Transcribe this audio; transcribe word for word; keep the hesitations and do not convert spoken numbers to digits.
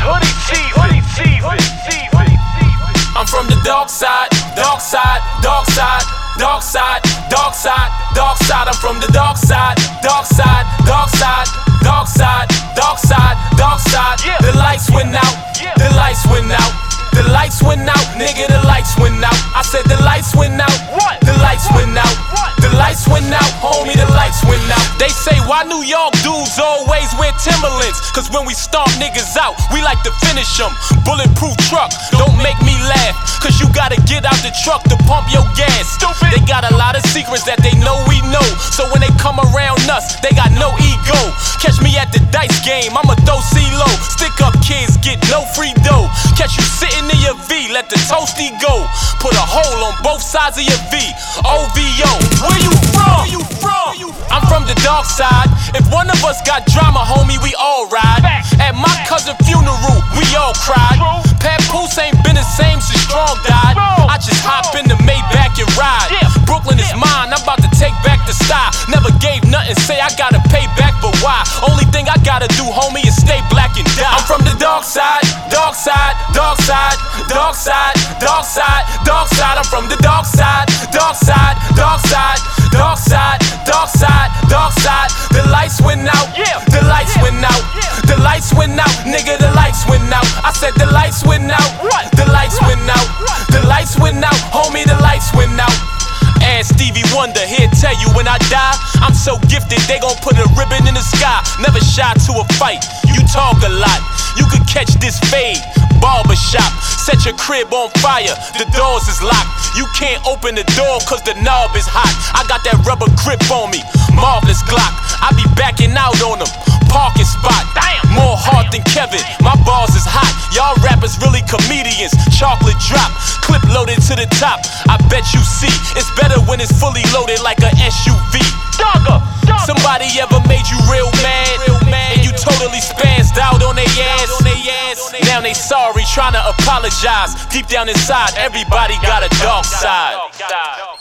hoodie season. I'm from the dark side, dark side, dark side, dark side, dark side, dark side. I'm from the dark side, dark side, dark side, dark side, dark side, dark side. The lights went out, the lights went out, the lights went out, nigga, the lights went out. I said the lights went out, the lights went out, the lights went out, homie, the lights went out. They say why New York dudes always wear Timberlands? Cause when we stomp niggas out, we like to finish them. Bulletproof truck, don't make me laugh, cause you gotta get out the truck to pump your gas. Stupid. They got a lot of secrets that they know we know, so when they come around us, they got no ego. Catch me at the dice game, I'ma throw C-Lo. Stick up kids get no free dough. Catch you sitting in your V, let the toasty go. Put a hole on both sides of your V. O V O, where you from? Where you from? I'm from the dark side. If one of us got drama, homie, we all ride. At my cousin's funeral, we all cried. Papoose ain't been the same since Strong died. I just hop in the Maybach and ride. Brooklyn is mine, I'm about to take back the style. Never gave nothing, say I gotta pay back, but why? Only thing I gotta do, homie, is stay black and die. I'm from the dark side, dark side, dark side, dark side, dark side, dark side. I'm from the dark side, dark side, dark side, dark side, dark side, dark side. The lights went out, the lights went out, the lights went out, nigga, the lights went out. I said the lights went out, the lights went out, the lights went out, homie, the lights went out. Ask Stevie Wonder, he'll tell you when I die, I'm so gifted they gon' put a ribbon in the sky. Never shy to a fight, you talk a lot, you could catch this fade. Barbershop, set your crib on fire, the doors is locked. You can't open the door cause the knob is hot. I got that rubber grip on me, marvelous Glock. I be backing out on them, parking spot. More heart than Kevin, my bars is hot. Y'all rappers really comedians, chocolate drop, clip loaded to the top. I bet you see, it's better when it's fully loaded like a S U V. Dogger, dogger. Somebody ever made you real mad, real mad, and you totally spazzed out on they ass, on they ass. Now they sorry, trying to apologize. Deep down inside, everybody got a dark side.